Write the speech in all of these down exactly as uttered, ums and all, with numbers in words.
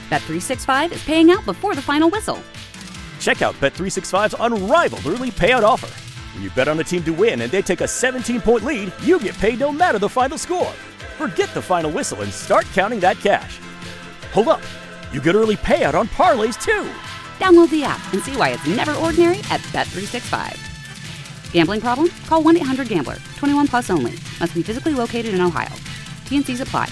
Bet three sixty-five is paying out before the final whistle. Check out Bet three sixty-five's unrivaled early payout offer. When you bet on a team to win and they take a seventeen-point lead, you get paid no matter the final score. Forget the final whistle and start counting that cash. Hold up. You get early payout on parlays, too. Download the app and see why it's never ordinary at Bet three sixty-five. Gambling problem? Call one eight hundred gambler. twenty-one plus only. Must be physically located in Ohio. T N Cs apply.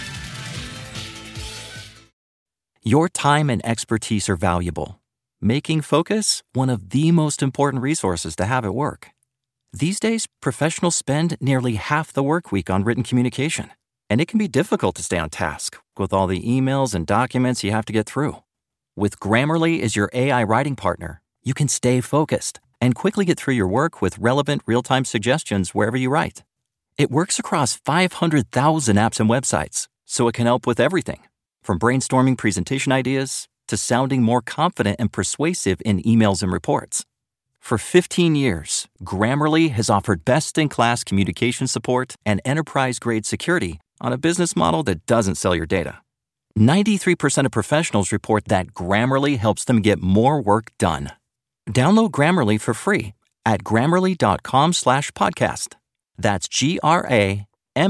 Your time and expertise are valuable, making Focus one of the most important resources to have at work. These days, professionals spend nearly half the work week on written communication, and it can be difficult to stay on task with all the emails and documents you have to get through. With Grammarly as your A I writing partner, you can stay focused and quickly get through your work with relevant real-time suggestions wherever you write. It works across five hundred thousand apps and websites, so it can help with everything, from brainstorming presentation ideas to sounding more confident and persuasive in emails and reports. For fifteen years, Grammarly has offered best-in-class communication support and enterprise-grade security on a business model that doesn't sell your data. ninety-three percent of professionals report that Grammarly helps them get more work done. Download Grammarly for free at grammarly.com slash podcast. That's G-R-A-M-M-A-R-L-Y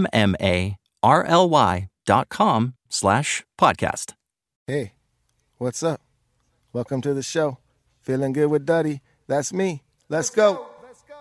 dot com slash podcast. Hey, what's up? Welcome to the show. Feeling good with Duddy. That's me. Let's go. Let's go.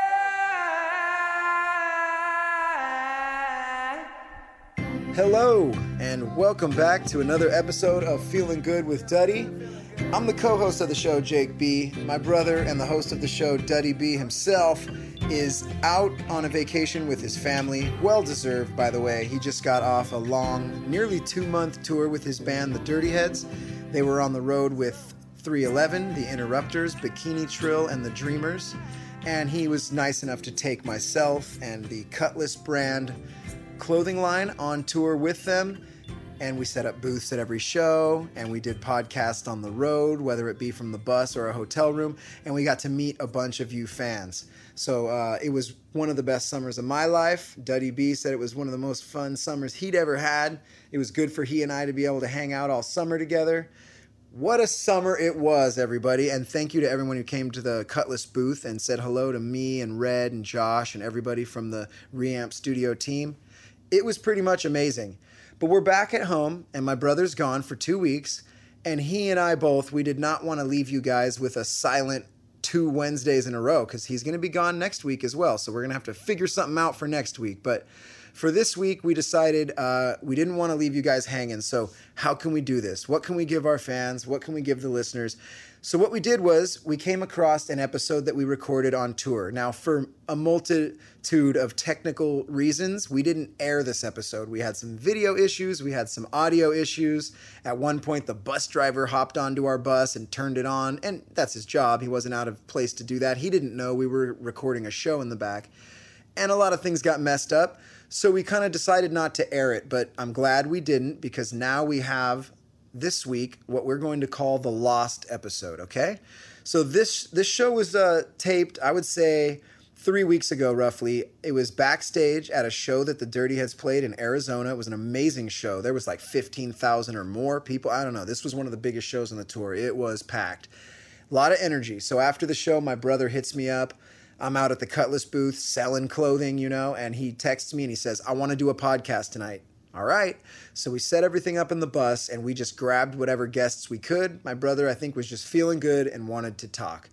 Hello, and welcome back to another episode of Feeling Good with Duddy. I'm the co-host of the show, Jake B. My brother and the host of the show, Duddy B himself, is out on a vacation with his family. Well-deserved, by the way. He just got off a long, nearly two-month tour with his band, the Dirty Heads. They were on the road with three eleven, the Interrupters, Bikini Trill, and the Dreamers. And he was nice enough to take myself and the Cutlass brand clothing line on tour with them. And we set up booths at every show, and we did podcasts on the road, whether it be from the bus or a hotel room, and we got to meet a bunch of you fans. So uh, it was one of the best summers of my life. Duddy B said it was one of the most fun summers he'd ever had. It was good for he and I to be able to hang out all summer together. What a summer it was, everybody, and thank you to everyone who came to the Cutlass booth and said hello to me and Red and Josh and everybody from the Reamp Studio team. It was pretty much amazing. But we're back at home, and my brother's gone for two weeks, and he and I both, we did not want to leave you guys with a silent two Wednesdays in a row, because he's going to be gone next week as well, so we're going to have to figure something out for next week. But for this week, we decided uh, we didn't want to leave you guys hanging, so how can we do this? What can we give our fans? What can we give the listeners? So what we did was we came across an episode that we recorded on tour. Now, for a multitude of technical reasons, we didn't air this episode. We had some video issues. We had some audio issues. At one point, the bus driver hopped onto our bus and turned it on, and that's his job. He wasn't out of place to do that. He didn't know we were recording a show in the back, and a lot of things got messed up. So we kind of decided not to air it, but I'm glad we didn't, because now we have this week what we're going to call the lost episode, okay? So this this show was uh, taped, I would say, three weeks ago, roughly. It was backstage at a show that the Dirty Heads played in Arizona. It was an amazing show. There was like fifteen thousand or more people. I don't know. This was one of the biggest shows on the tour. It was packed. A lot of energy. So after the show, my brother hits me up. I'm out at the Cutlass booth selling clothing, you know, and he texts me and he says, I want to do a podcast tonight. All right. So we set everything up in the bus and we just grabbed whatever guests we could. My brother, I think, was just feeling good and wanted to talk.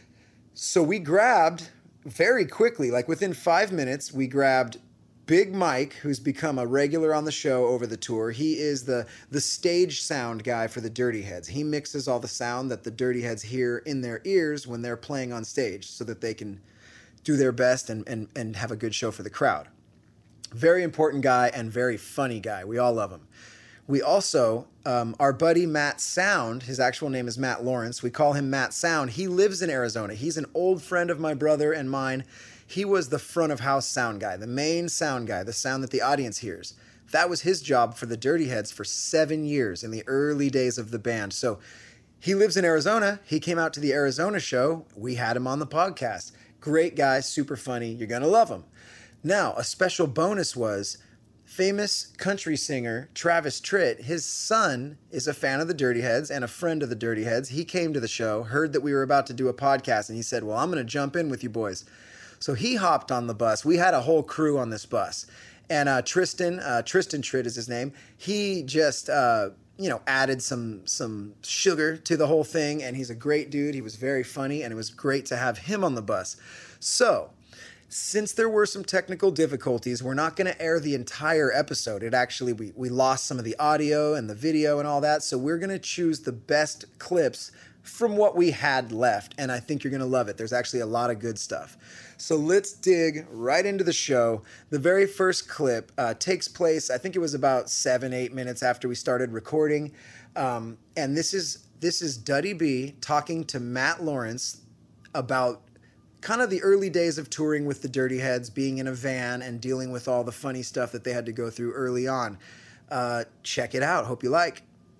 So we grabbed very quickly, like within five minutes, we grabbed Big Mike, who's become a regular on the show over the tour. He is the, the stage sound guy for the Dirty Heads. He mixes all the sound that the Dirty Heads hear in their ears when they're playing on stage so that they can do their best and, and, and have a good show for the crowd. Very important guy and very funny guy. We all love him. We also, um, our buddy Matt Sound, his actual name is Matt Lawrence. We call him Matt Sound. He lives in Arizona. He's an old friend of my brother and mine. He was the front of house sound guy, the main sound guy, the sound that the audience hears. That was his job for the Dirty Heads for seven years in the early days of the band. So he lives in Arizona. He came out to the Arizona show. We had him on the podcast. Great guy, super funny. You're going to love him. Now, a special bonus was famous country singer Travis Tritt, his son is a fan of the Dirty Heads and a friend of the Dirty Heads. He came to the show, heard that we were about to do a podcast, and he said, well, I'm going to jump in with you boys. So he hopped on the bus. We had a whole crew on this bus. And uh, Tristan, uh, Tristan Tritt is his name. He just, uh, you know, added some some sugar to the whole thing, and he's a great dude. He was very funny, and it was great to have him on the bus. So, since there were some technical difficulties, we're not going to air the entire episode. It actually, we, we lost some of the audio and the video and all that, so we're going to choose the best clips from what we had left, and I think you're going to love it. There's actually a lot of good stuff. So let's dig right into the show. The very first clip uh, takes place, I think it was about seven, eight minutes after we started recording, um, and this is this is Duddy B talking to Matt Lawrence about kind of the early days of touring with the Dirty Heads, being in a van and dealing with all the funny stuff that they had to go through early on. Uh, check it out. Hope you like.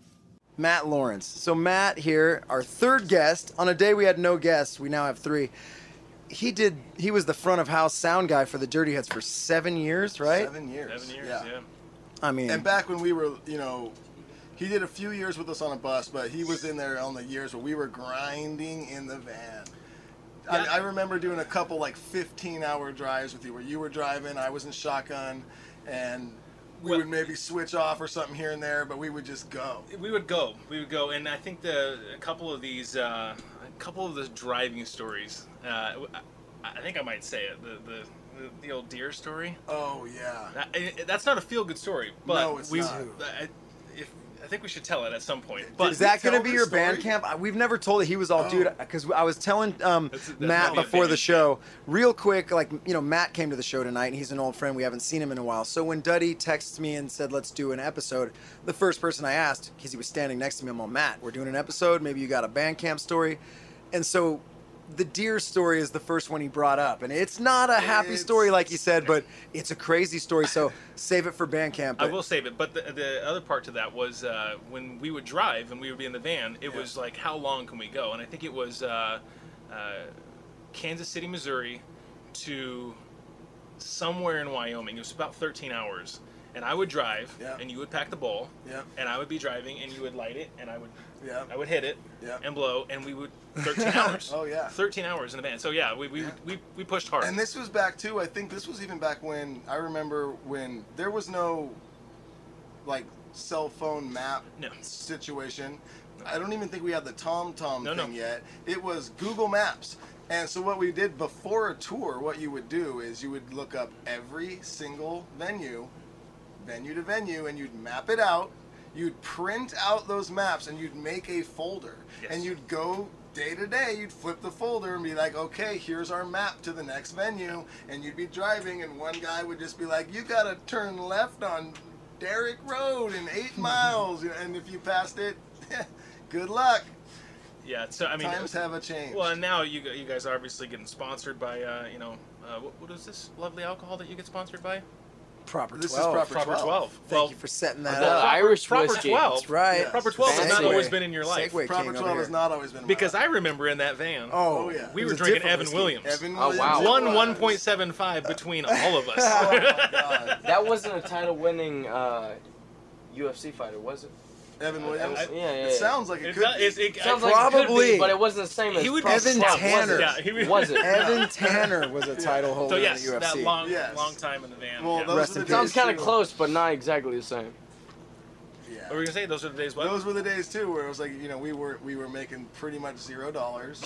Matt Lawrence. So Matt here, our third guest. On a day we had no guests, we now have three. He did. He was the front of house sound guy for the Dirty Heads for seven years, right? Seven years. Seven years, yeah. yeah. I mean, And back when we were, you know, he did a few years with us on a bus, but he was in there on the years where we were grinding in the van. Yeah. I, I remember doing a couple like fifteen-hour drives with you, where you were driving, I was in shotgun, and we Well- would maybe switch off or something here and there, but we would just go. We would go. We would go, and I think the a couple of these, uh, a couple of the driving stories. Uh, I, I think I might say it. The the the, the old deer story. Oh yeah. That, it, that's not a feel good story, but No, it's we. not. I, if, I think we should tell it at some point. But is that tell going to be the your story? band camp? I- We've never told it. He was all, Oh. dude, because I was telling um, That's- that's Matt gonna be a before the band show, real quick, like, you know, Matt came to the show tonight, and he's an old friend. We haven't seen him in a while. So when Duddy texted me and said, let's do an episode, the first person I asked, because he was standing next to me, I'm all, Matt, we're doing an episode. Maybe you got a band camp story. And so the deer story is the first one he brought up. And it's not a happy It's- story, like he said, but it's a crazy story. So save it for band camp. I But will save it. But the, the other part to that was uh, when we would drive and we would be in the van, it Yeah. was like, how long can we go? And I think it was uh, uh, Kansas City, Missouri to somewhere in Wyoming. It was about thirteen hours. And I would drive, Yeah. and you would pack the bowl, Yeah. and I would be driving, and you would light it, and I would Yeah. I would hit it Yeah. and blow, and we would thirteen hours. Oh, yeah. thirteen hours in the van. So yeah, we we, Yeah. we, we pushed hard. And this was back too. I think this was even back when I remember when there was no like cell phone map No. situation. I don't even think we had the TomTom No, thing no. yet. It was Google Maps. And so what we did before a tour, what you would do is you would look up every single venue, venue to venue, and you'd map it out. You'd print out those maps and you'd make a folder. Yes. And you'd go day to day, you'd flip the folder and be like, okay, here's our map to the next venue. And you'd be driving and one guy would just be like, you gotta turn left on Derrick Road in eight miles. And if you passed it, good luck. yeah. So I mean, Times have a change. well, and now you g- you guys are obviously getting sponsored by uh, you know uh, what, what is this lovely alcohol that you get sponsored by? proper This is twelve. proper Proper twelve. twelve. Thank well, you for setting that The up. proper- Irish proper whiskey. twelve. That's right. Yes. Proper twelve has not Segway. always been in your life. Segway Proper king over twelve here. has not always been in Because my I remember in that van, Oh, Oh, yeah. we It were was a drinking different Evan whiskey. Williams. Evan Oh, Williams. wow. it One was. one point seven five between all of us. Oh my God. That wasn't a title-winning uh, U F C fighter, was it? Evan Williams. Yeah, yeah, It yeah. sounds like it, It could does- be. it's- it- Sounds I- like it could Probably. be, but it wasn't the same as He would- Proper Evan twelve, Tanner. Was Yeah, it? he would- Was it? Evan Tanner was a title holder So yes, in the U F that C. long Yes. long time in the van. Well, yeah. those Rest are the in days Sounds kind of too. close, but not exactly the same. Yeah. What were we gonna say? Those are the days. What? Those were the days too, where it was like, you know, we were we were making pretty much zero dollars.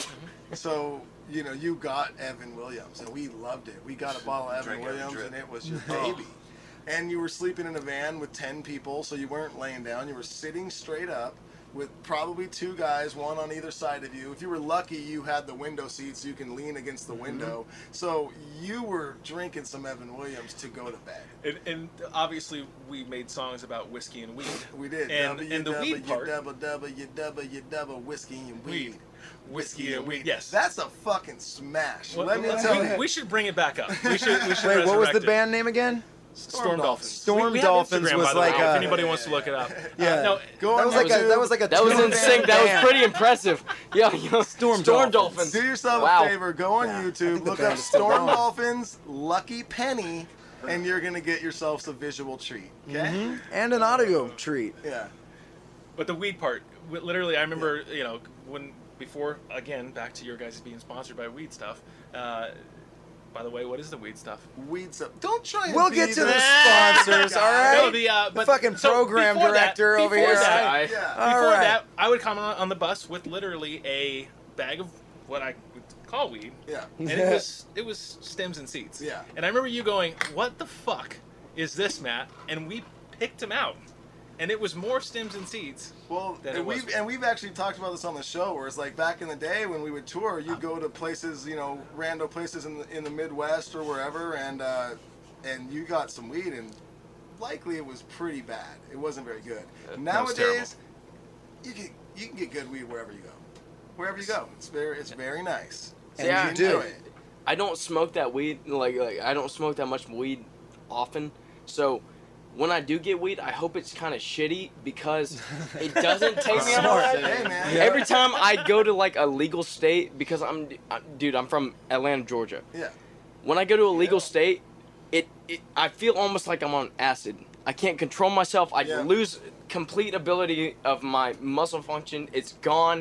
So, you know, you got Evan Williams, and we loved it. We got a bottle of Evan Drink Evan Williams, drip. and it was your baby. And you were sleeping in a van with ten people, so you weren't laying down. You were sitting straight up with probably two guys, one on either side of you. If you were lucky, you had the window seat, so you can lean against the window. So you were drinking some Evan Williams to go to bed. And, and obviously, we made songs about whiskey and weed. We did. And, and the weed part. Double, double, you double, you double, whiskey and weed. Weed. Whiskey and weed. Yes. That's a fucking smash. Well, Let me let's- tell we, you. we should bring it back up. We should. We should Wait, what was resurrect the it. band name again? Storm Dolphins. Storm we, we Dolphins have Instagram, was by the like way, a- if anybody wants to look it up. Yeah. Uh, no, Go That on was like a YouTube. that was like a That was in two-man sync. That was band. pretty impressive. Yeah, yo, Storm Storm Dolphins. Dolphins. Do yourself Wow. a favor. Go on Yeah, I YouTube. think the Look band up is still Storm going. Dolphins, Lucky Penny, and you're gonna get yourselves a visual treat. Okay. Mm-hmm. And an audio treat. Yeah. But the weed part, wi- literally, I remember, you know, when before, again, back to your guys being sponsored by weed stuff. Uh, by the way, what is the weed stuff? Weed stuff. Don't try. And We'll be get to the the sponsors, all right? No, the, uh, The but, fucking so program before that- director over before here. That, Yeah. All Before right. that, I would come on, on the bus with literally a bag of what I would call weed. Yeah. And it was it was stems and seeds. Yeah. And I remember you going, "What the fuck is this, Matt?" And we picked him out, and it was more stems and seeds. Well, than and it was. we've and we've actually talked about this on the show, where it's like back in the day when we would tour, you'd go to places, you know, random places in the in the Midwest or wherever, and uh, and you got some weed, and likely it was pretty bad. It wasn't very good. That Nowadays, you can you can get good weed wherever you go, wherever you go. It's very it's very nice. See, And I- you enjoy I- it. I don't smoke that weed like like I don't smoke that much weed often. So when I do get weed, I hope it's kind of shitty because it doesn't take me out Smart. of Hey man. Every time I go to like a legal state, because I'm, I'm dude, I'm from Atlanta, Georgia. Yeah. When I go to a legal state, it, it I feel almost like I'm on acid. I can't control myself. I Yeah. lose complete ability of my muscle function. It's gone.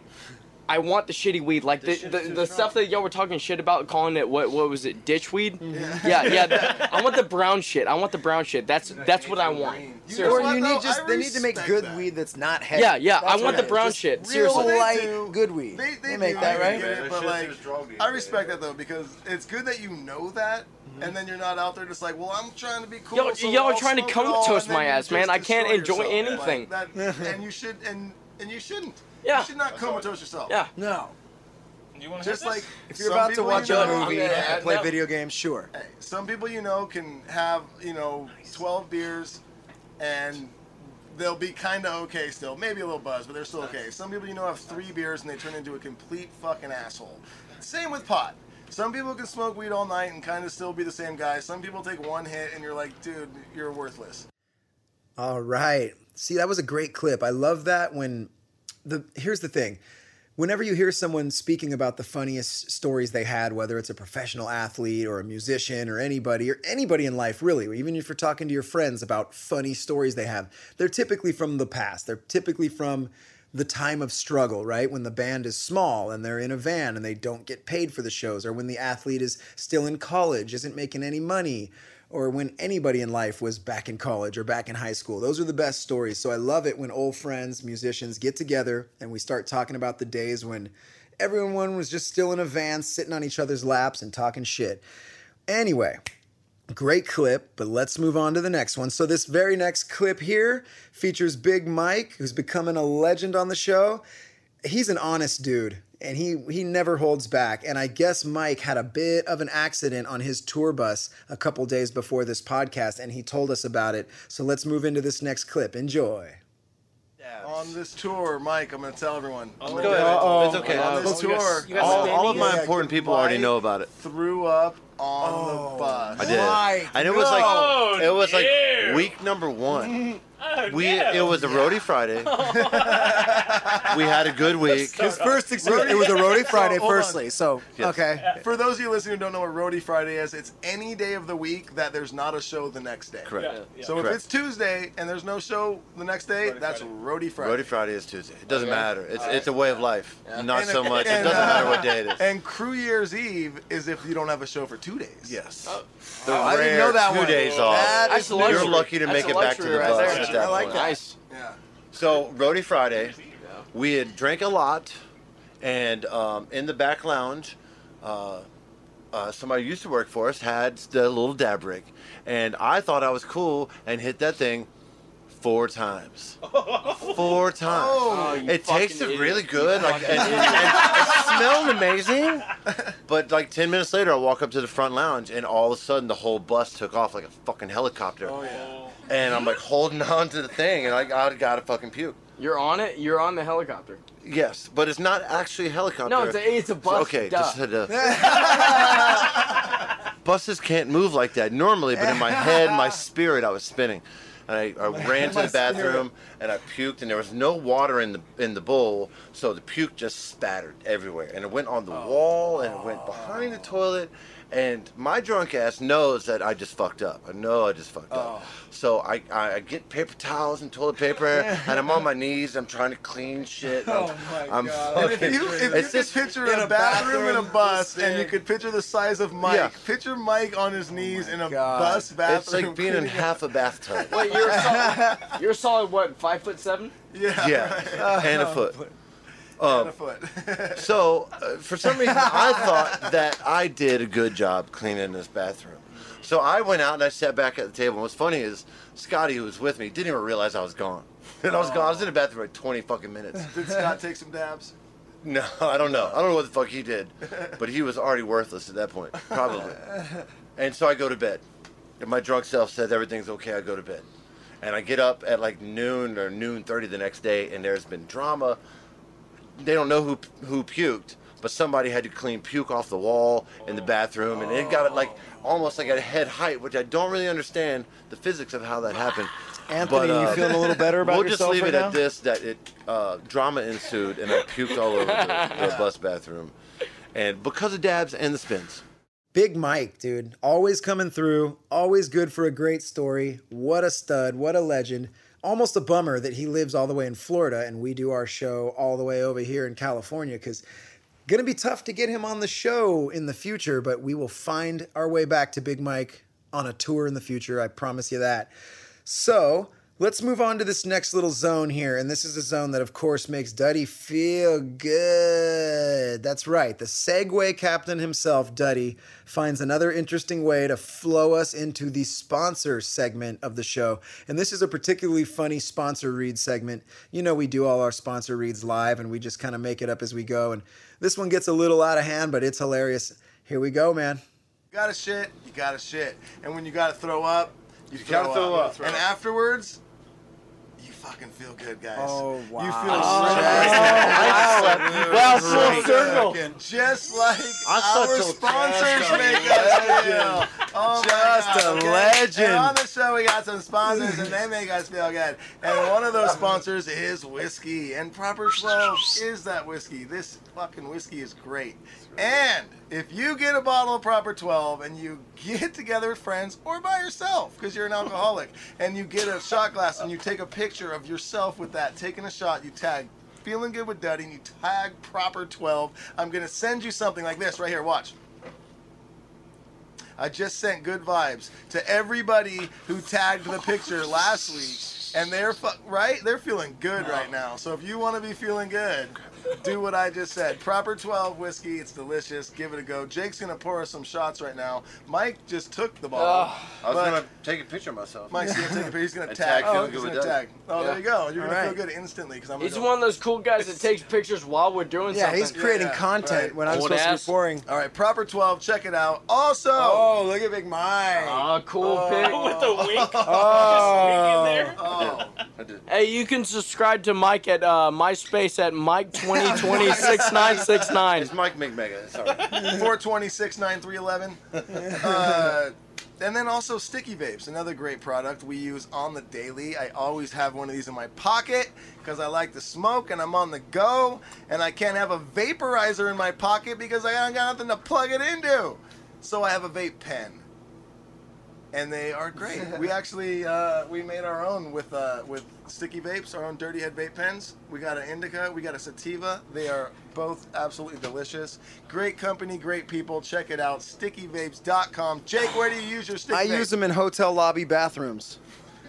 I want the shitty weed, like the the, the, stuff that y'all were talking shit about, calling it what what was it, ditch weed? Yeah, yeah. yeah the, I want the brown shit. I want the brown shit. That's that's what I want. You Seriously. know Or what, you though? need just I they need to make respect good that. weed that's not heavy. Yeah, yeah, I That's want what the it brown is. shit. Just Seriously. real light, do. good weed. They, they, make do that, right? get it, Yeah, but shit, like, there's drug use, I yeah. respect that though, because it's good that you know that, and then you're not out there just like, well, I'm trying to be cool. Yo, so y'all I'll trying to smoke it come all, toast and then my you ass, just man. I can't destroy enjoy yourself. anything. Like that, and you should, and and you shouldn't. Yeah. You should not comatose yourself. Yeah. No. You want Just like If you're some about to people watch you a know- movie Yeah, and play no. video games, sure. Hey, some people you know can have, you know, twelve beers and they'll be kind of okay still. Maybe a little buzzed, but they're still okay. Some people you know have three beers and they turn into a complete fucking asshole. Same with pot. Some people can smoke weed all night and kind of still be the same guy. Some people take one hit and you're like, dude, you're worthless. All right. See, that was a great clip. I love that when the here's the thing. Whenever you hear someone speaking about the funniest stories they had, whether it's a professional athlete or a musician or anybody or anybody in life, really, even if you're talking to your friends about funny stories they have, they're typically from the past. They're typically from the time of struggle, right? When the band is small and they're in a van and they don't get paid for the shows, or when the athlete is still in college, isn't making any money, or when anybody in life was back in college or back in high school. Those are the best stories. So I love it when old friends, musicians get together and we start talking about the days when everyone was just still in a van sitting on each other's laps and talking shit. Anyway, great clip, but let's move on to the next one. So this very next clip here features Big Mike, who's becoming a legend on the show. He's an honest dude, and he he never holds back. And I guess Mike had a bit of an accident on his tour bus a couple days before this podcast, and he told us about it. So let's move into this next clip. Enjoy. On this tour, Mike, I'm going to tell everyone. I'm gonna Go ahead. tell- It's okay. On this Oh, you guys- tour, you guys All, standing? all of my Yeah, important people already Mike know about it. threw up on the bus. I did. Mike, And it was no. like it was like dear. week number one. Oh, We no. it was a roadie Friday. We had a good week. His first experience, it was a roadie Friday, hold on. firstly. So, Yes. okay. For those of you listening who don't know what Roadie Friday is, it's any day of the week that there's not a show the next day. Correct. Yeah, yeah. So Correct. if it's Tuesday and there's no show the next day, Roadie that's Friday. Roadie Friday. Roadie Friday is Tuesday. It doesn't Okay. matter. It's it's a way of life. Not And- so much. It and, doesn't uh, matter what day it is. And Crew Year's Eve is if you don't have a show for two days. Yes. Oh. The I didn't rare know that two one. days off. That That's is a new. luxury. You're lucky to That's make a it back to luxury the right bus there. at that I like point. that. Nice. Yeah. So Roadie Friday, we had drank a lot, and um, in the back lounge, uh, uh, somebody who used to work for us had the little dab rig, and I thought I was cool and hit that thing four times. Four times. Oh, you it fucking tasted idiot. really good, You like, and, fucking and it smelled amazing. But like ten minutes later, I walk up to the front lounge, and all of a sudden, the whole bus took off like a fucking helicopter. Oh, yeah. And I'm like holding on to the thing, and I, I gotta fucking puke. You're on it. You're on the helicopter. Yes, but it's not actually a helicopter. No, it's a it's a bus. Okay, duh. just had to. Buses can't move like that normally, but in my head, my spirit, I was spinning. And I, I ran to My the bathroom and I puked, and there was no water in the in the bowl, so the puke just spattered everywhere, and it went on the wall and it went behind the toilet, And my drunk ass knows that I just fucked up. I know I just fucked up. Oh. So I, I get paper towels and toilet paper, and I'm on my knees. I'm trying to clean shit. I'm, Oh my I'm God. And if fucking- you, if you it's could just picture in a a bathroom in a bathroom, bus, and you sick. could picture the size of Mike, Yeah. picture Mike on his knees in a God. bus bathroom. it's like being in cleaning half a bathtub. Wait, you're a solid, you're a solid what? Five foot seven? Yeah. Yeah, and a foot. And a foot. So, uh, for some reason, I thought that I did a good job cleaning this bathroom. So I went out and I sat back at the table. And what's funny is Scotty, who was with me, didn't even realize I was gone. And I was gone. I was in the bathroom for like twenty fucking minutes. Did Scott take some dabs? No, I don't know. I don't know what the fuck he did. But he was already worthless at that point, probably. And so I go to bed. And my drunk self says everything's okay, I go to bed. And I get up at like noon or noon thirty the next day, and there's been drama. They don't know who who puked, but somebody had to clean puke off the wall in the bathroom, and it got it like almost like at head height, which I don't really understand the physics of how that happened. Anthony, But, uh, you feeling a little better about we'll just yourself leave right it now? at this: that it uh, drama ensued, and I puked all over the, the bus bathroom, and because of dabs and the spins. Big Mike, dude. Always coming through. Always good for a great story. What a stud. What a legend. Almost a bummer that he lives all the way in Florida and we do our show all the way over here in California, because going to be tough to get him on the show in the future, but we will find our way back to Big Mike on a tour in the future. I promise you that. So let's move on to this next little zone here. And this is a zone that, of course, makes Duddy feel good. That's right. The Segway captain himself, Duddy, finds another interesting way to flow us into the sponsor segment of the show. And this is a particularly funny sponsor read segment. You know, we do all our sponsor reads live and we just kind of make it up as we go. And this one gets a little out of hand, but it's hilarious. Here we go, man. You gotta shit, you gotta shit. And when you gotta throw up, you, throw, gotta throw up. up. And afterwards, you fucking feel good, guys. Oh, wow. You feel Wow, wow, full circle. just like I thought our till sponsors trash make us feel. Oh my Just God, a okay? legend. And on the show, we got some sponsors, and they make us feel good. And one of those sponsors is whiskey, and Proper twelve is that whiskey. This fucking whiskey is great. And if you get a bottle of Proper twelve and you get together with friends or by yourself, because you're an alcoholic, and you get a shot glass and you take a picture of yourself with that, taking a shot, you tag Feeling Good with Duddy, and you tag Proper twelve, I'm going to send you something like this right here. Watch. I just sent good vibes to everybody who tagged the picture last week, and they're fu- right. They're feeling good right now. So if you want to be feeling good, do what I just said. Proper twelve whiskey. It's delicious. Give it a go. Jake's gonna pour us some shots right now. Mike just took the bottle. I was but gonna take a picture of myself. Mike's gonna take a picture. He's gonna And tag. tag Oh, Feeling he's Good gonna with tag. Oh, there Yeah. you go. You're All gonna right. feel good instantly because I'm. He's gonna one of those cool guys that takes pictures while we're doing Yeah, something. he's creating Yeah, yeah. content Right. when I'm Old supposed ass. to be pouring. All right, Proper twelve. Check it out. Also. Oh, look at Big Mike. Ah, cool Oh. pic. With the wink. Oh. Just wink in there. Oh. I did. Hey, you can subscribe to Mike at uh, MySpace at Mike twenty twenty six nine six nine. It's Mike McMega. Sorry. four twenty-six nine three eleven. Uh, and then also Sticky Vapes, another great product we use on the daily. I always have one of these in my pocket because I like to smoke and I'm on the go, and I can't have a vaporizer in my pocket because I don't got nothing to plug it into. So I have a vape pen. And they are great. We actually uh, we made our own with uh, with Sticky Vapes, our own Dirty Head vape pens. We got an indica, we got a sativa. They are both absolutely delicious. Great company, great people. Check it out, sticky vapes dot com. Jake, where do you use your sticky I vape? use them in hotel lobby bathrooms.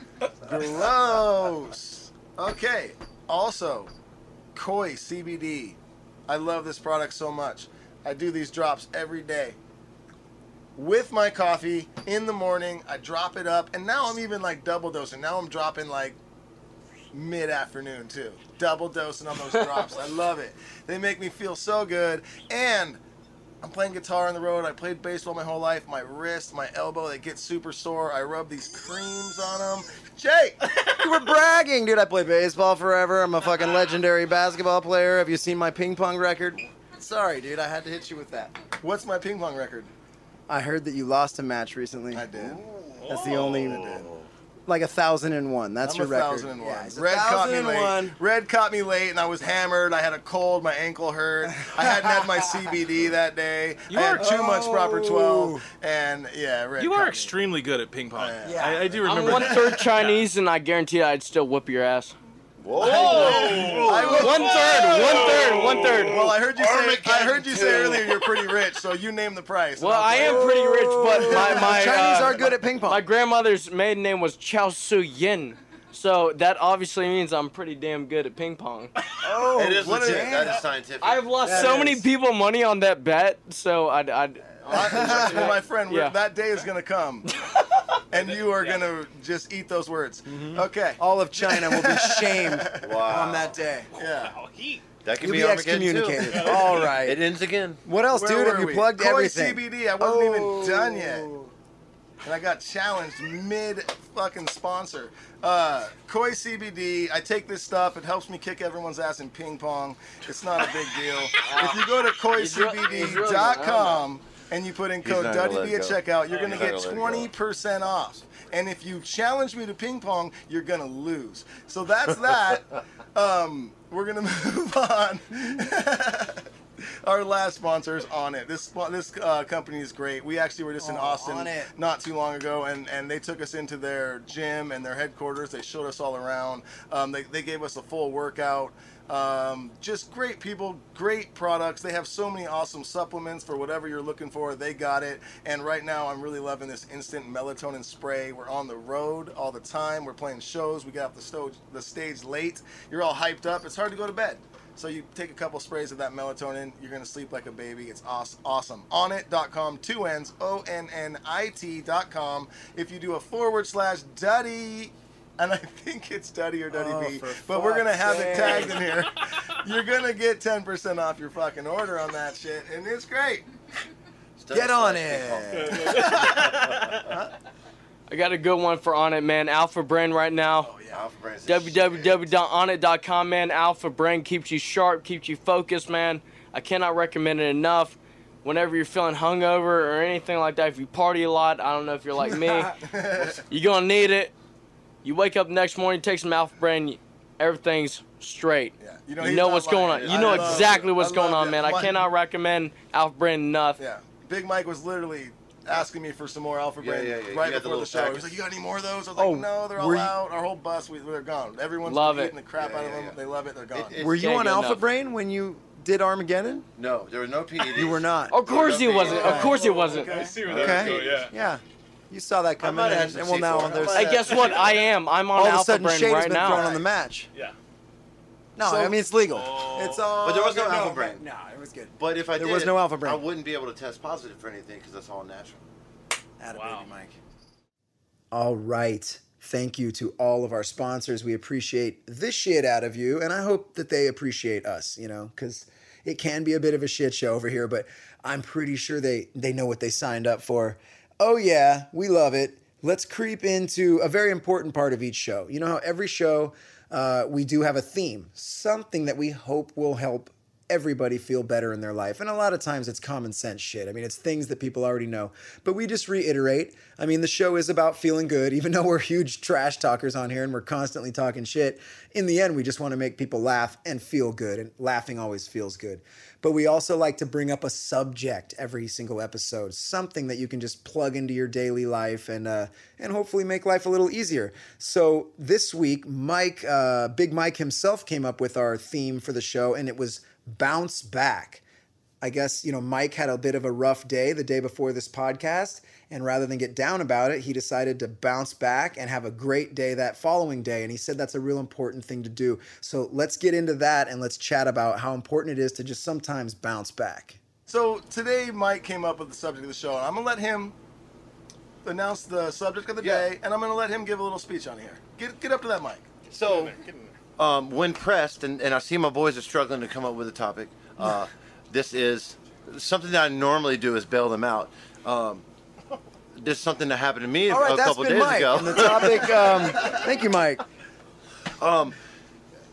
Gross. Okay. Also, Koi C B D. I love this product so much. I do these drops every day. With my coffee in the morning, I drop it up, and now I'm even like double dosing. Now I'm dropping like mid-afternoon too. Double dosing on those drops. I love it. They make me feel so good. And I'm playing guitar on the road. I played baseball my whole life. My wrist, my elbow, they get super sore. I rub these creams on them. Jake! You were bragging, dude. I played baseball forever. I'm a fucking legendary basketball player. Have you seen my ping pong record? Sorry, dude. I had to hit you with that. What's my ping pong record? I heard that you lost a match recently. I did. That's the only like a thousand and one. That's I'm your a record. thousand and one. Yeah, it's a Red caught thousand me and late. one. Red caught me late, and I was hammered. I had a cold. My ankle hurt. I hadn't had my C B D that day. You I had are- too much proper Oh. twelve, and yeah, Red You caught are me. extremely good at ping pong. Yeah. I, I do I'm remember. one that. third Chinese, and I guarantee I'd still whip your ass. Whoa! I was, One third, one third, one third. Well, I heard you say. Armageddon I heard you say two. earlier you're pretty rich, so you name the price. Well, I am pretty rich, but my my Chinese uh, are good at ping pong. my grandmother's maiden name was Chao Su Yin, so that obviously means I'm pretty damn good at ping pong. oh, It is what legit. is- That is scientific. I've lost That so is. many people money on that bet, so I'd. I'd I, my friend, we're- Yeah. that day is gonna come, and you are gonna just eat those words. Okay. All of China will be shamed Wow. on that day. Yeah. Oh, he. That could You'll be be Armageddon too. excommunicated. All right. It ends again. What else, Where dude? were Have you we? plugged Koi everything? C B D. I wasn't Oh. even done yet. And I got challenged mid fucking sponsor. Uh, Koi C B D, I take this stuff. It helps me kick everyone's ass in ping pong. It's not a big deal. If you go to koi c b d dot com and you put in He's code not gonna Duddy B at let go. checkout, you're going to He's not get gonna let go. twenty percent off. And if you challenge me to ping pong, you're going to lose. So that's that. um, we're going to move on. Our last sponsor is On It. This spo- this uh, company is great. We actually were just in Oh, Austin On It. not too long ago, and, and they took us into their gym and their headquarters. They showed us all around. Um, they, they gave us a full workout. Um, just great people, great products. They have so many awesome supplements for whatever you're looking for. They got it. And right now, I'm really loving this instant melatonin spray. We're on the road all the time. We're playing shows. We got off the, sto- the stage late. You're all hyped up. It's hard to go to bed. So you take a couple sprays of that melatonin, you're going to sleep like a baby. It's awesome. On it dot com, two N's, O N N I T dot com. If you do a forward slash Duddy, and I think it's Duddy or Duddy Oh, B, for but we're going to fuck's have sake. it tagged in here. You're going to get ten percent off your fucking order on that shit, and it's great. Get on it. I got a good one for On It, man. Alpha Brain right now. Alpha Brain's the w w w dot on it dot com, man. Alpha Brain keeps you sharp, keeps you focused, man. I cannot recommend it enough. Whenever you're feeling hungover or anything like that, if you party a lot, I don't know if you're like me, you're going to need it. You wake up the next morning, take some Alpha Brain, everything's straight. Yeah. You know, know, he's not what's going on. lying. You I know love exactly it. what's I going love on, it. man. I Mike- cannot recommend Alpha Brain enough. Yeah. Big Mike was literally asking me for some more Alpha Yeah, Brain yeah, yeah. You right had the before the, little show. He packets. was like, "You got any more of those?" I was Oh, like, "No, they're all were you- out. Our whole bus, we, they're gone. Everyone's Love been it. eating the crap Yeah, out of yeah, them. yeah. They love it. They're gone." It- Were you Can't on get Alpha enough. Brain when you did Armageddon? No, there were no P E Ds. You were not. Of course he wasn't. Of course he wasn't. I see where Okay. that would go, yeah. Yeah. You saw that coming, might have had and, some and well, now C four. there's I might Hey, guess what? I am. I'm on all of a Alpha sudden Brain shade has right been thrown now. on the match. Yeah. No, So- I mean it's legal. Oh. It's all. But there was no good. Alpha Brain. No, it was good. But if I There did, was no Alpha Brain. I wouldn't be able to test positive for anything because that's all natural. Atta Wow. baby, Mike. All right. Thank you to all of our sponsors. We appreciate the shit out of you, and I hope that they appreciate us, you know, because it can be a bit of a shit show over here, but I'm pretty sure they, they know what they signed up for. Oh, yeah, we love it. Let's creep into a very important part of each show. You know how every show uh, we do have a theme, something that we hope will help everybody feel better in their life. And a lot of times it's common sense shit. I mean, it's things that people already know. But we just reiterate. I mean, the show is about feeling good, even though we're huge trash talkers on here and we're constantly talking shit. In the end, we just want to make people laugh and feel good. And laughing always feels good. But we also like to bring up a subject every single episode, something that you can just plug into your daily life and uh, and hopefully make life a little easier. So this week, Mike, uh, Big Mike himself came up with our theme for the show, and it was Bounce Back. I guess, you know, Mike had a bit of a rough day the day before this podcast, and rather than get down about it, he decided to bounce back and have a great day that following day. And he said that's a real important thing to do. So let's get into that and let's chat about how important it is to just sometimes bounce back. So today, Mike came up with the subject of the show, and I'm gonna let him announce the subject of the Yeah. day, and I'm gonna let him give a little speech on here. Get get up to that mic. So, um, when pressed, and, and I see my boys are struggling to come up with a topic, uh, this is something that I normally do is bail them out. Um, this is something that happened to me All right, a that's couple been days Mike. ago. And the topic, um, thank you, Mike.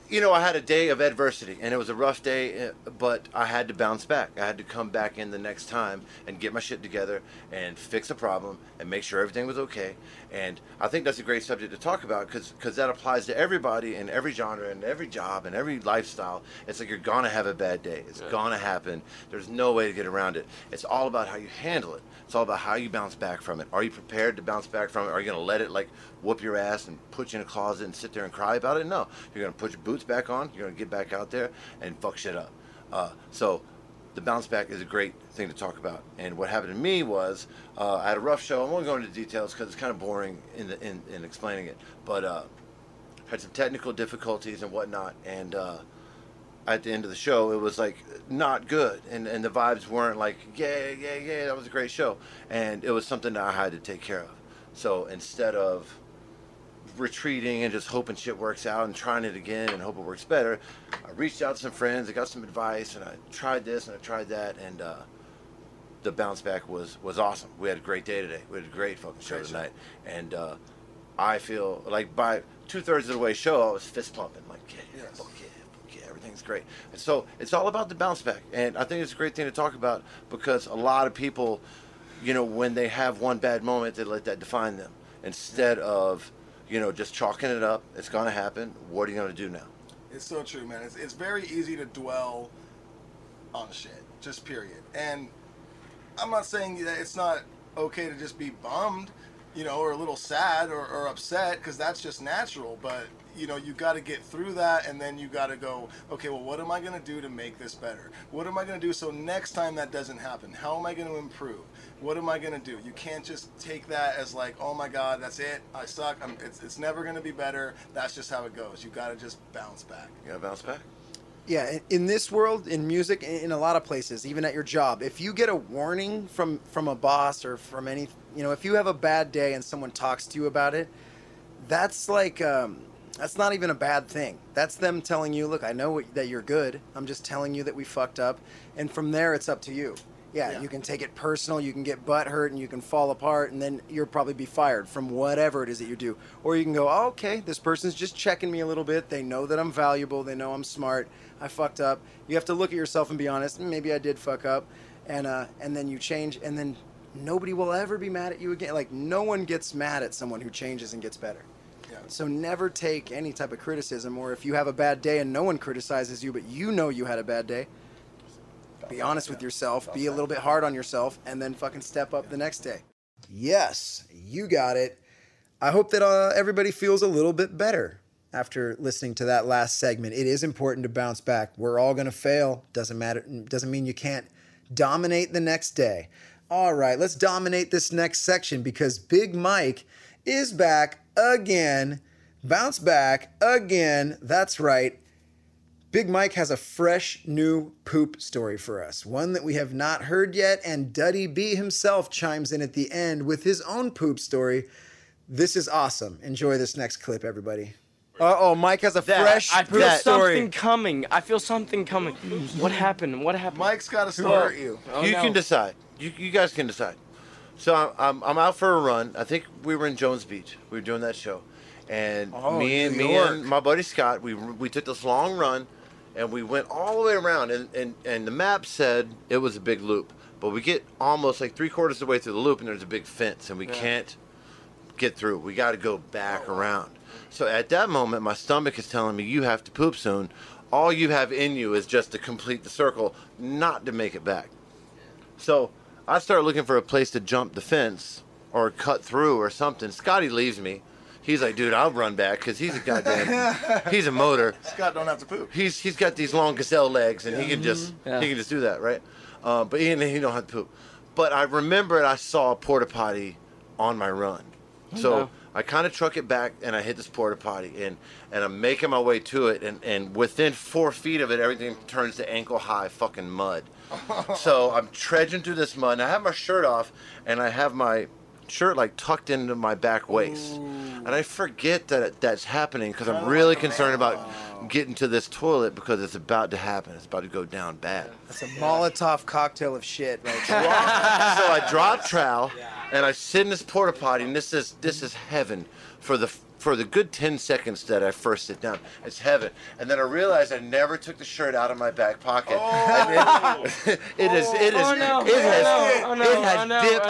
you know, I had a day of adversity, and it was a rough day, but I had to bounce back. I had to come back in the next time and get my shit together and fix a problem and make sure everything was okay. And I think that's a great subject to talk about because because that applies to everybody in every genre and every job and every lifestyle. It's like you're going to have a bad day. It's yeah. going to happen. There's no way to get around it. It's all about how you handle it. It's all about how you bounce back from it. Are you prepared to bounce back from it? Are you going to let it like whoop your ass and put you in a closet and sit there and cry about it? No. You're going to put your boots back on. You're going to get back out there and fuck shit up. Uh, so the bounce back is a great thing to talk about. And what happened to me was uh, I had a rough show. I won't go into details because it's kind of boring in, the, in, in explaining it. But uh, had some technical difficulties and whatnot. And uh, at the end of the show, it was like not good. And, and the vibes weren't like, yeah, yeah, yeah, that was a great show. And it was something that I had to take care of. So instead of retreating and just hoping shit works out and trying it again and hope it works better, I reached out to some friends, I got some advice, and I tried this and I tried that, and uh, the bounce back was, was awesome. We had a great day today. We had a great fucking show great tonight. Show. And uh, I feel like by two-thirds of the way show, I was fist pumping, like, yeah, yeah, yes. fuck yeah, fuck yeah, everything's great. And so it's all about the bounce back. And I think it's a great thing to talk about because a lot of people, you know, when they have one bad moment, they let that define them instead of, you know, just chalking it up. It's going to happen. What are you going to do now? It's so true, man. It's, it's very easy to dwell on shit, just period. And I'm not saying that it's not okay to just be bummed, you know, or a little sad or, or upset, because that's just natural. But, you know, you got to get through that, and then you got to go, okay, well, what am I going to do to make this better? What am I going to do so next time that doesn't happen? How am I going to improve? What am I going to do? You can't just take that as like, oh my God, that's it. I suck. I'm, it's, it's never going to be better. That's just how it goes. You got to just bounce back. You got to bounce back? Yeah, in, in this world, in music, in, in a lot of places, even at your job, if you get a warning from, from a boss or from any, you know, if you have a bad day and someone talks to you about it, that's like, um, that's not even a bad thing. That's them telling you, look, I know what, that you're good. I'm just telling you that we fucked up. And from there, it's up to you. Yeah, yeah, you can take it personal, you can get butt hurt, and you can fall apart, and then you'll probably be fired from whatever it is that you do. Or you can go, oh, okay, this person's just checking me a little bit. They know that I'm valuable. They know I'm smart. I fucked up. You have to look at yourself and be honest. Maybe I did fuck up. And uh, and then you change, and then nobody will ever be mad at you again. Like, no one gets mad at someone who changes and gets better. Yeah. So never take any type of criticism, or if you have a bad day and no one criticizes you, but you know you had a bad day, be honest with yourself, be a little bit hard on yourself, and then fucking step up the next day. Yes, you got it. I hope that uh, everybody feels a little bit better after listening to that last segment. It is important to bounce back. We're all going to fail. Doesn't matter. Doesn't mean you can't dominate the next day. All right, let's dominate this next section because Big Mike is back again. Bounce back again. That's right. Big Mike has a fresh new poop story for us, one that we have not heard yet, and Duddy B himself chimes in at the end with his own poop story. This is awesome. Enjoy this next clip, everybody. Uh-oh, Mike has a that, fresh I feel poop story. something coming. I feel something coming. What happened? What happened? Mike's got to start you. Oh, you no. can decide. You, you guys can decide. So I'm, I'm I'm out for a run. I think we were in Jones Beach. We were doing that show, and oh, me and me and my buddy Scott, we we took this long run. And we went all the way around, and, and, and the map said it was a big loop. But we get almost like three quarters of the way through the loop, and there's a big fence, and we yeah. can't get through. We got to go back around. So at that moment, my stomach is telling me, you have to poop soon. All you have in you is just to complete the circle, not to make it back. So I start looking for a place to jump the fence or cut through or something. Scotty leaves me. He's like, dude, I'll run back because he's a goddamn, he's a motor. Scott don't have to poop. He's he's got these long gazelle legs and yeah. he can just yeah. he can just do that, right? Uh, but he he don't have to poop. But I remembered I saw a porta potty on my run, so no. I kind of truck it back and I hit this porta potty and and I'm making my way to it and and within four feet of it, everything turns to ankle high fucking mud. So I'm trudging through this mud and I have my shirt off and I have my shirt like tucked into my back waist. Ooh. And I forget that it, that's happening because I'm really concerned about getting to this toilet because it's about to happen. It's about to go down bad. That's a Molotov cocktail of shit right there. So I drop trowel and I sit in this porta potty, and this is this is heaven for the for the good ten seconds that I first sit down, it's heaven. And then I realized I never took the shirt out of my back pocket. Oh. And it, it is, it is, Oh, no. it has, Oh, no. it has Oh, no. dipped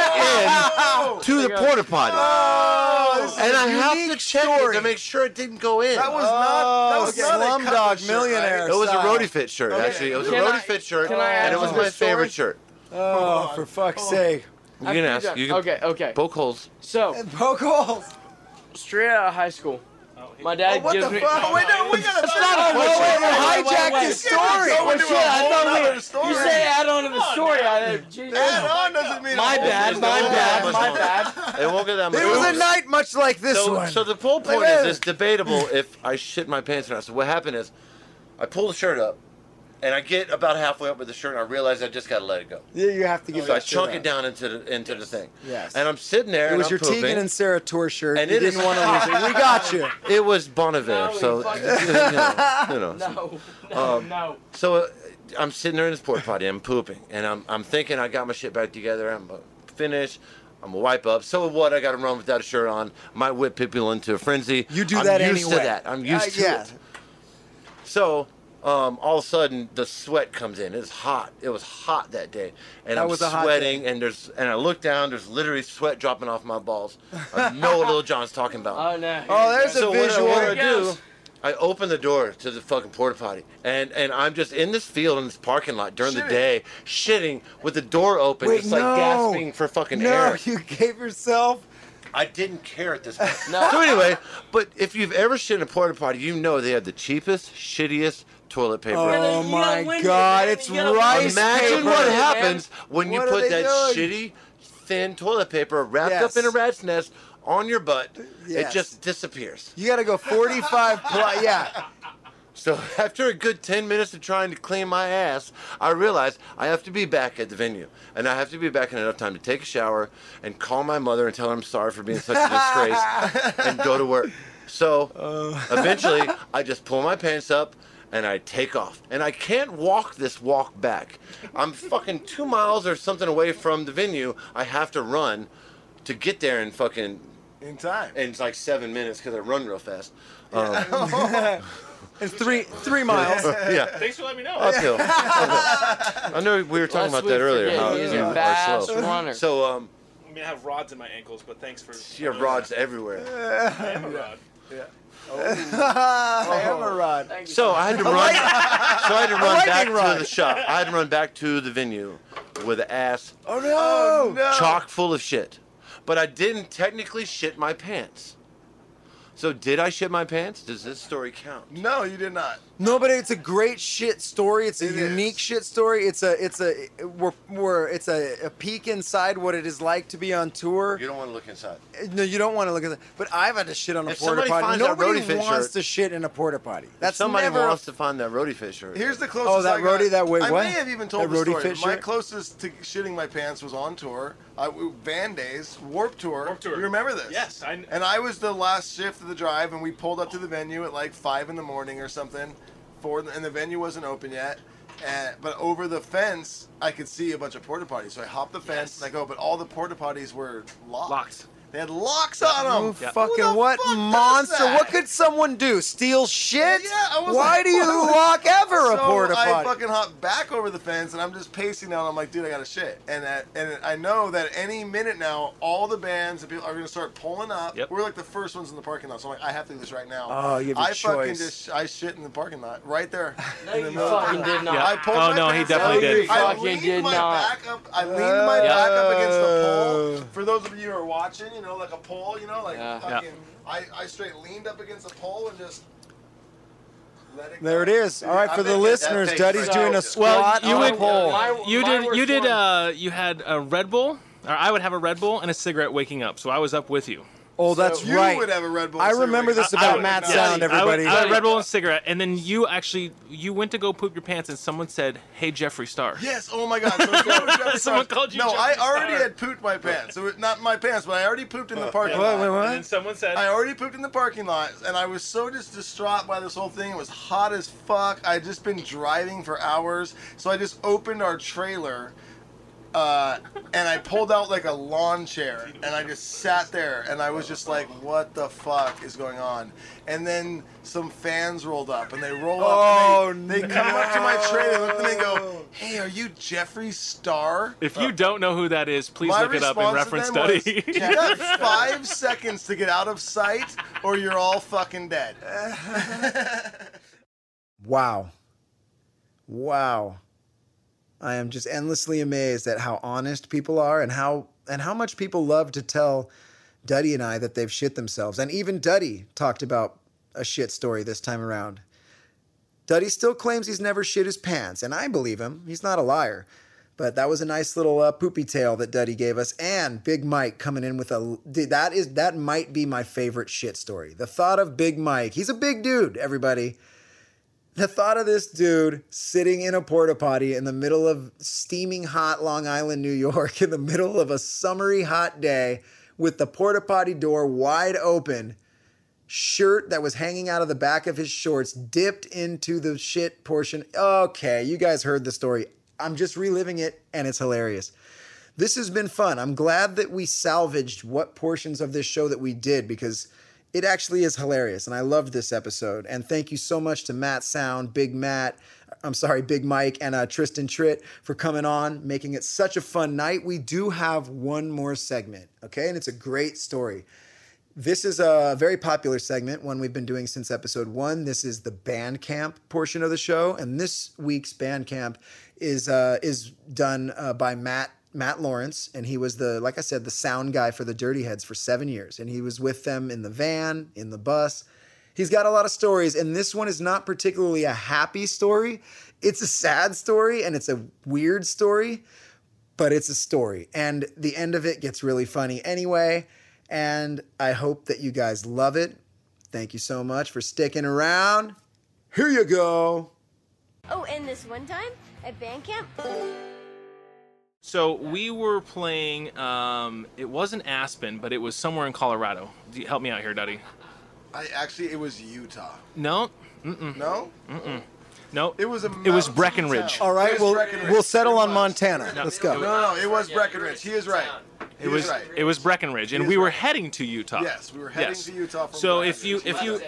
Oh, in to the porta potty. Oh, this is And a I have to unique check story. it to make sure it didn't go in. That was not. That was Oh, not a Slumdog cutlass shirt, Millionaire. right? It was a style. roadie fit shirt, Okay. actually. It was a Can roadie I- fit shirt, can I and add it was to my the story? favorite shirt. Oh, for fuck's sake. You can After ask. you're You done- can Okay, okay. poke holes. So, Poke holes. straight out of high school, my Oh, dad what gives the me. fuck? Oh, wait, no, we gotta That's not a Wait, question. wait, wait, wait, hijack wait, this wait. story. Go Oh into shit! a I whole thought nother we. story. You say add on to the story. I, Jesus. Add on doesn't mean. My a whole bad. story. My It won't bad. get My that much bad. It won't get that much It was a longer. night much like this So, one. so the whole point Wait, is wait. it's debatable if I shit my pants or not. So what happened is, I pull the shirt up, and I get about halfway up with the shirt, and I realize I just gotta let it go. Yeah, you have to give So I that shit chunk out. it down into the into the thing. Yes. And I'm sitting there. It and was I'm your pooping. Tegan and Sarah tour shirt. And you it didn't is- want to lose it. We got you. It was Bon Iver, No, so you fucking- you know, you know. No. No. Um, no. So uh, I'm sitting there in this porta potty. I'm pooping, and I'm I'm thinking I got my shit back together. I'm gonna finish. I'm gonna wipe up. So what? I got to run without a shirt on. Might whip people into a frenzy. You do I'm that used anyway. to that. I'm used Uh, to yeah. it. So um, all of a sudden the sweat comes in. It's hot. It was hot that day, and That I'm was a hot sweating. And there's and I look down. There's literally sweat dropping off my balls. I know what Lil John's talking about. Oh no. Oh, there's a So what I, visual. what I Here it do, goes. I open the door to the fucking porta potty, and and I'm just in this field in this parking lot during the Shitting. day, shitting with the door open, Wait, just like no. gasping for fucking No, air. you gave yourself. I didn't care at this point. No. So anyway, but if you've ever shit in a porta potty, you know they have the cheapest, shittiest toilet paper. Oh ever. you gotta my win it, God, man. it's You gotta rice win it. Imagine paper. what man. happens when you What are put they that doing? shitty, thin toilet paper wrapped Yes. up in a rat's nest on your butt. Yes. It just disappears. You got to go forty-five plus. Yeah. So after a good ten minutes of trying to clean my ass, I realized I have to be back at the venue. And I have to be back in enough time to take a shower and call my mother and tell her I'm sorry for being such a disgrace and go to work. So eventually I just pull my pants up and I take off. And I can't walk this walk back. I'm fucking two miles or something away from the venue. I have to run to get there in fucking, In time. in like seven minutes because I run real fast. Um, It's three three miles. yeah. Thanks for letting me know. Uphill. Uphill. I know we were talking Lest about we that earlier. forget, How, he's you a are fast slow. runner. So um, I mean, I have rods in my ankles, but thanks for. you have rods everywhere. I am a rod. I am a rod. Thank you. So I had to run. So I had to run back lightning rod. to the shop. I had to run back to the venue with an ass Oh no. No. chock full of shit. But I didn't technically shit my pants. So did I shit my pants? Does this story count? No, you did not. No, but it's a great shit story. It's a It unique is. shit story. It's a it's a we're, we're it's a, a peek inside what it is like to be on tour. You don't want to look inside. No, you don't want to look at that. But I've had to shit on a If porta somebody potty. finds that Nobody roadie fit wants shirt- to shit in a porta potty. If That's somebody never. wants to find that roadie fit shirt. Here's the closest. Oh, that I got. roadie that way- I what? may have even told That the roadie story. fit My shirt? closest to shitting my pants was on tour. I, Van Days, Warp Tour. Warped Tour. You remember this? Yes, I. And I was the last shift of the drive, and we pulled up to the venue at like five in the morning or something. For the, and the venue wasn't open yet. And, but over the fence, I could see a bunch of porta potties. So I hopped the fence Yes. and I go, but all the porta potties were locked. Locked. They had locks on them. Oh, Yeah. fucking Who the what fuck does monster? that? What could someone do? Steal shit? Yeah, I was Why like, do you what? lock ever a So porta I potty? fucking hop back over the fence and I'm just pacing down. I'm like, dude, I got to shit. And at, and I know that any minute now, all the bands and people are gonna start pulling up. Yep. We're like the first ones in the parking lot, so I'm like, I have to do this right now. Oh, you have a I fucking choice. just I shit in the parking lot right there. No, in the you middle of the- fucking did not. Yeah. I pulled Oh, my no, he pants definitely down. did. I Fucking leaned did my not. back up. I leaned my back up against the pole. Uh. For those of you who are watching, you know, like a pole, you know, like Yeah. fucking. I, I straight leaned up against the pole and just let it go. There it is. All right, I for the bet you- listeners, that Duddy's takes- doing a Well, squat you on would- a pole. My- You my did. worst You did. one. Uh, you had a Red Bull, or I would have a Red Bull and a cigarette waking up. So I was up with you. Oh, that's You right. would have a Red Bull. I cigarette. remember this I- about I would Matt not. Sound, I would, everybody. I had a Red Bull and cigarette, and then you actually you went to go poop your pants, and someone said, "Hey, Jeffree Star." Yes. Oh my God. So Jeffree Someone Star- called you No, I Jeffree already Star. had pooped my pants. So it, not my pants, but I already pooped in the parking Wait, lot. wait, what? And then someone said, I already pooped in the parking lot, and I was so just distraught by this whole thing. It was hot as fuck. I had just been driving for hours, so I just opened our trailer Uh, and I pulled out like a lawn chair, and I just sat there, and I was just like, what the fuck is going on? And then some fans rolled up, and they roll up, Oh, and they, they come up to my tray, they look at me and go, hey, are you Jeffree Star? If you don't know who that is, please My look it up in response to reference them study. was, you got five seconds to get out of sight, or you're all fucking dead. Wow. Wow. I am just endlessly amazed at how honest people are and how and how much people love to tell Duddy and I that they've shit themselves. And even Duddy talked about a shit story this time around. Duddy still claims he's never shit his pants, and I believe him. He's not a liar. But that was a nice little uh, poopy tale that Duddy gave us. And Big Mike coming in with a... Dude, that is that might be my favorite shit story. The thought of Big Mike. He's a big dude, everybody. The thought of this dude sitting in a porta potty in the middle of steaming hot Long Island, New York, in the middle of a summery hot day with the porta potty door wide open, shirt that was hanging out of the back of his shorts dipped into the shit portion. Okay, you guys heard the story. I'm just reliving it, and it's hilarious. This has been fun. I'm glad that we salvaged what portions of this show that we did, because it actually is hilarious, and I loved this episode. And thank you so much to Matt Sound, Big Matt, I'm sorry, Big Mike, and uh, Tristan Tritt for coming on, making it such a fun night. We do have one more segment, okay? And it's a great story. This is a very popular segment, one we've been doing since episode one. This is the band camp portion of the show, and this week's band camp is uh, is done uh, by Matt Matt Lawrence, and he was the, like I said, the sound guy for the Dirty Heads for seven years, and he was with them in the van, in the bus. He's got a lot of stories, and this one is not particularly a happy story. It's a sad story, and it's a weird story, but it's a story, and the end of it gets really funny anyway, and I hope that you guys love it. Thank you so much for sticking around. Here you go. Oh, and this one time at band camp... So we were playing, um, it wasn't Aspen, but it was somewhere in Colorado. Do you, help me out here, Duddy. I actually, it was Utah. No. Mm-mm. No? Mm-mm. No. It was a It was mountain Breckenridge. town. All right, It was we'll, Breckenridge. we'll settle It on was. Montana. No, Let's No, go. no, no, it was Breckenridge. He is right. He It was is right. it was Breckenridge, and He we is were right. heading to Utah. Yes, we were heading Yes. to Utah from So if you Breckenridge. if you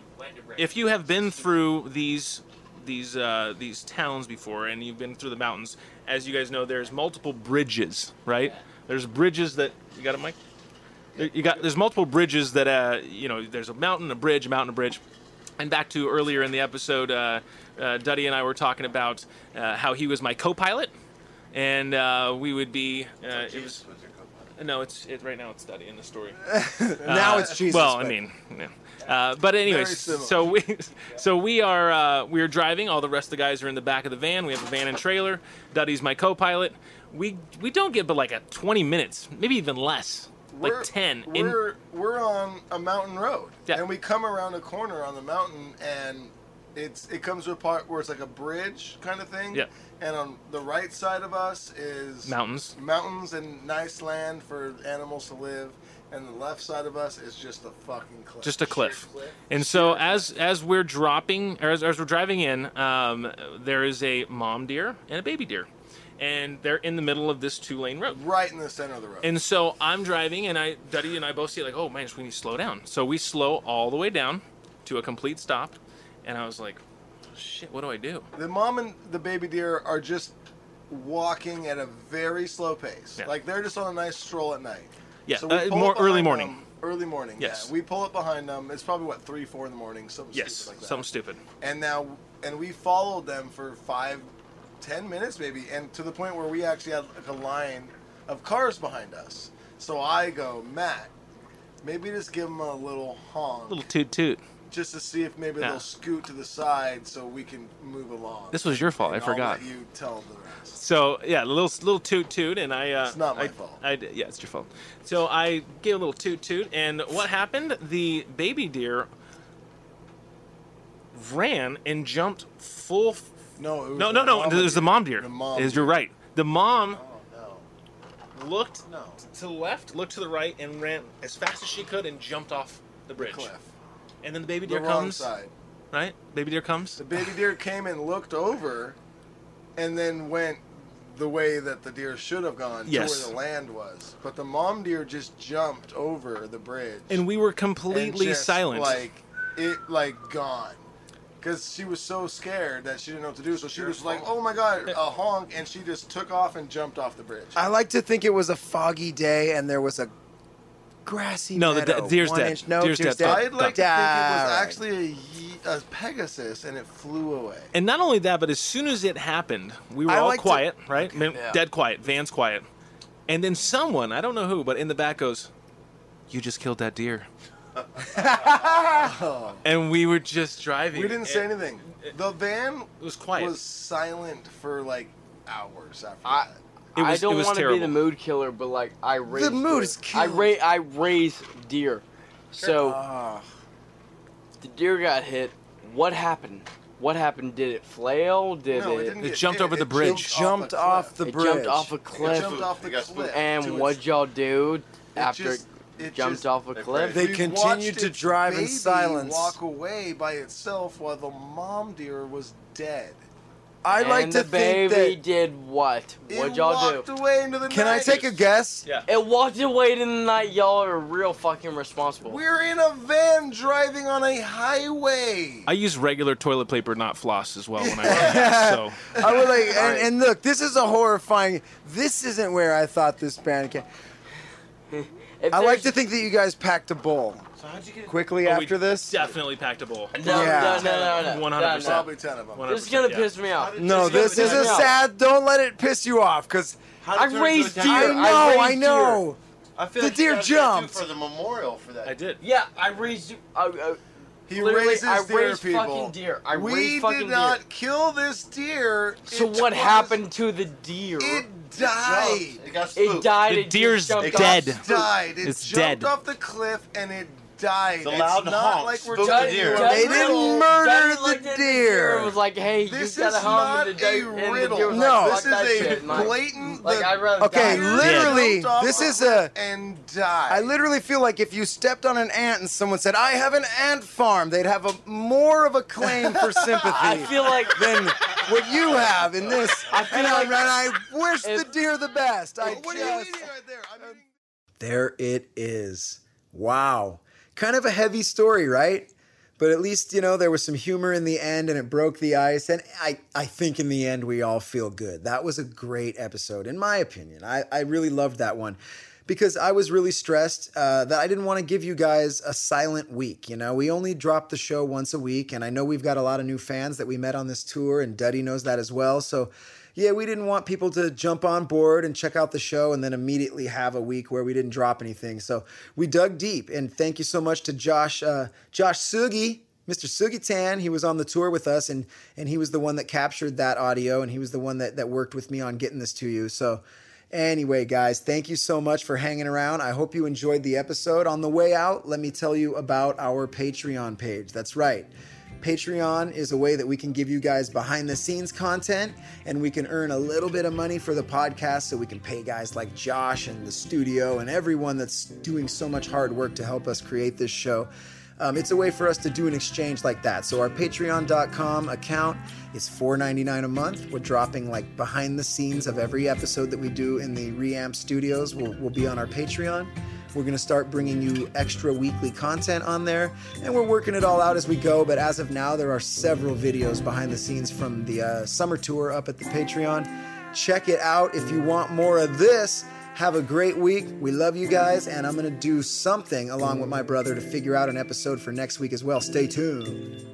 if you have been through these these uh, these towns before, and you've been through the mountains, as you guys know, there's multiple bridges, right? There's bridges that you got it, Mike. There, you got there's multiple bridges that uh, you know. There's a mountain, a bridge, a mountain, a bridge. And back to earlier in the episode, uh, uh, Duddy and I were talking about uh, how he was my co-pilot, and uh, we would be. Uh, it was. No, it's it right now. It's Duddy in the story. Now Uh, it's Jesus. Well, but- I mean, yeah. Uh, but anyways, Very similar. so we so we are uh, we are driving. All the rest of the guys are in the back of the van. We have a van and trailer. Duddy's my co-pilot. We we don't get but like a twenty minutes, maybe even less, We're- like ten. in- We're we're on a mountain road, Yeah. and we come around a corner on the mountain, and it's it comes to a part where it's like a bridge kind of thing. Yeah. And on the right side of us is Mountains. mountains and nice land for animals to live, and the left side of us is just a fucking cliff. just a cliff. And so as as we're dropping, or as, as we're driving in, um, there is a mom deer and a baby deer, and they're in the middle of this two-lane road. Right in the center of the road. And so I'm driving, and I, Duddy and I both see like, oh man, we need to slow down. So we slow all the way down to a complete stop, and I was like, shit, what do I do? The mom and the baby deer are just walking at a very slow pace. Yeah. Like they're just on a nice stroll at night. Yeah, So we uh, pull more up early behind morning. them- early morning. Yes. Yeah. We pull up behind them. It's probably what three, four in the morning, something Yes, stupid like that. something stupid. And now, and we followed them for five, ten minutes maybe, and to the point where we actually had like a line of cars behind us. So I go, Matt, maybe just give them a little honk, Little toot toot. just to see if maybe Yeah. they'll scoot to the side so we can move along. This was your fault. I And forgot. I'll let you tell the rest. So yeah, a little little toot toot, and I. Uh, It's not my I, fault. I did- yeah, it's your fault. So I gave a little toot toot, and what happened? The baby deer ran and jumped full. F- No, it was no, the no, no. mama It was the deer. mom deer. The mom Is deer. you're right. The mom Oh no. looked No. to the left, looked to the right, and ran as fast as she could and jumped off the bridge. Cliff. And then the baby The deer wrong comes. side. Right? Baby deer comes. The baby deer came and looked over, and then went the way that the deer should have gone Yes. to where the land was. But the mom deer just jumped over the bridge. And we were and completely just, silent. Like, it, like, gone. Because she was so scared that she didn't know what to do. So she was like, oh my God, a honk. And she just took off and jumped off the bridge. I like to think it was a foggy day and there was a grassy No, the meadow. de- deer's One dead. Inch, no, Deer's deer's dead. dead. I'd like to think it was Alright. actually a, ye- a Pegasus and it flew away. And not only that, but as soon as it happened, we were I all like to- quiet, right? Man, Yeah. Dead quiet. Van's quiet. And then someone, I don't know who, but in the back goes, "You just killed that deer." And we were just driving. We didn't say and anything. The van It was quiet. was silent for like hours after I, that. It I was- it don't was want to be the terrible. mood killer, but like I raise mood deer. is I killed. ra- I raise deer, so Ah. the deer got hit. What happened? What happened? Did it flail? Did No, it? it didn't It get jumped hit, over the it bridge. jumped off the it bridge. jumped off a It cliff. jumped off the It got cliff. spooked. And to what'd its- y'all do it after just- it it jumped just- off a They cliff? They We continued watched to its drive in baby silence. walk away by itself while the mom deer was dead. I'd like and to the think baby that. did what? What'd it y'all walked do? away into the Can I night. take a guess? Yeah. It walked away in the night. Y'all are real fucking responsible. We're in a van driving on a highway. I use regular toilet paper, not floss, as well when I run this, so I would like, and, and look, this is a horrifying. This isn't where I thought this band came. If I like there's- to think that you guys packed a bowl quickly Oh, we after this. definitely packed a bowl. No, Yeah. no, no, no, no. one hundred percent. Probably ten of them. one hundred This is gonna percent, yeah. piss me off. No, this gonna is piss a me off. sad. Don't let it piss you off, cause I raised deer. I I know, raised I know. I feel The like deer you guys gotta do jumped. for the memorial for that. I did. Yeah, I raised. Uh, uh, He literally, raises I deer, raised people. fucking deer. I we raised fucking did not deer. kill this deer. So It what was- happened to the deer? It died. It got spooked. It died. The it just deer's jumped dead. off. Died. It It's jumped dead. off the cliff and it died. The loud it's not honk like we're spooked the telling deer. you. a Daddy They didn't riddle. murder Daddy the looked at deer. It was like, hey, This you is gotta not hum and the deer, a and the riddle. deer was No. like, This fuck that is shit. a And like- blatant. Like the I'd rather Okay, die. literally, jumped off this the is cliff a- and died. I literally feel like if you stepped on an ant and someone said, "I have an ant farm," they'd have a more of a claim for sympathy I feel like than what you have in this. I feel and, I, like and I wish if- the deer the best. I What are you just- eating right there? I mean, There it is. Wow. Kind of a heavy story, right? But at least, you know, there was some humor in the end and it broke the ice. And I, I think in the end, we all feel good. That was a great episode, in my opinion. I, I really loved that one because I was really stressed uh, that I didn't want to give you guys a silent week. You know, we only drop the show once a week. And I know we've got a lot of new fans that we met on this tour, and Duddy knows that as well. So yeah, we didn't want people to jump on board and check out the show and then immediately have a week where we didn't drop anything. So we dug deep, and thank you so much to Josh, uh, Josh Sugi, Mister Sugi Tan. He was on the tour with us, and and he was the one that captured that audio, and he was the one that that worked with me on getting this to you. So anyway, guys, thank you so much for hanging around. I hope you enjoyed the episode. On the way out, let me tell you about our Patreon page. That's right. Patreon is a way that we can give you guys behind the scenes content, and we can earn a little bit of money for the podcast so we can pay guys like Josh and the studio and everyone that's doing so much hard work to help us create this show. Um, it's a way for us to do an exchange like that. So our patreon dot com account is four ninety-nine a month. We're dropping like behind the scenes of every episode that we do in the Reamp studios will will be on our Patreon. We're going to start bringing you extra weekly content on there, and we're working it all out as we go. But as of now, there are several videos behind the scenes from the uh, summer tour up at the Patreon. Check it out if you want more of this. Have a great week. We love you guys, and I'm going to do something along with my brother to figure out an episode for next week as well. Stay tuned.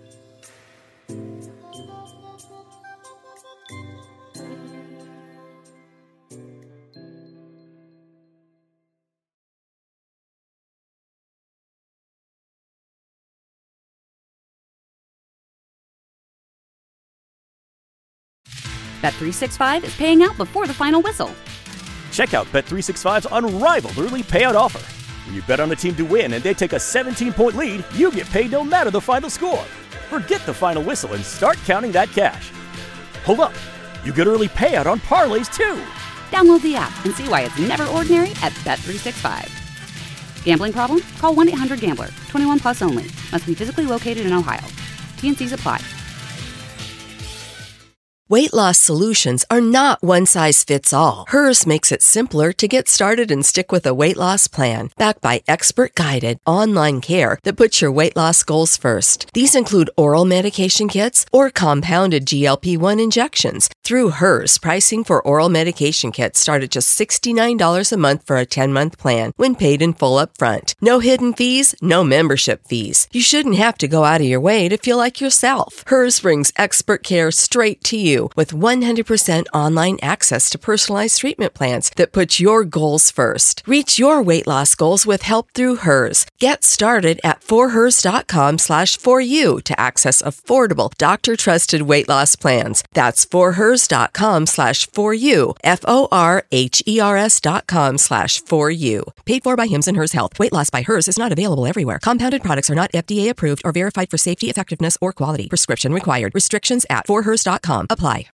Bet three sixty-five is paying out before the final whistle. Check out Bet three sixty-five's unrivaled early payout offer. When you bet on a team to win and they take a seventeen-point lead, you get paid no matter the final score. Forget the final whistle and start counting that cash. Hold up, you get early payout on parlays too. Download the app and see why it's never ordinary at Bet three sixty-five. Gambling problem? Call one eight hundred gambler. twenty-one plus only. Must be physically located in Ohio. T and Cs apply. Weight loss solutions are not one size fits all. Hers makes it simpler to get started and stick with a weight loss plan, backed by expert-guided online care that puts your weight loss goals first. These include oral medication kits or compounded G L P one injections. Through Hers, pricing for oral medication kits start at just sixty-nine dollars a month for a ten-month plan when paid in full upfront. No hidden fees, no membership fees. You shouldn't have to go out of your way to feel like yourself. Hers brings expert care straight to you with one hundred percent online access to personalized treatment plans that put your goals first. Reach your weight loss goals with help through Hers. Get started at forhers.com slash for you to access affordable, doctor-trusted weight loss plans. That's forhers.com slash for you, F O R H E R S dot com slash for you. Paid for by Hims and Hers Health. Weight loss by Hers is not available everywhere. Compounded products are not F D A approved or verified for safety, effectiveness, or quality. Prescription required. Restrictions at forhers dot com apply.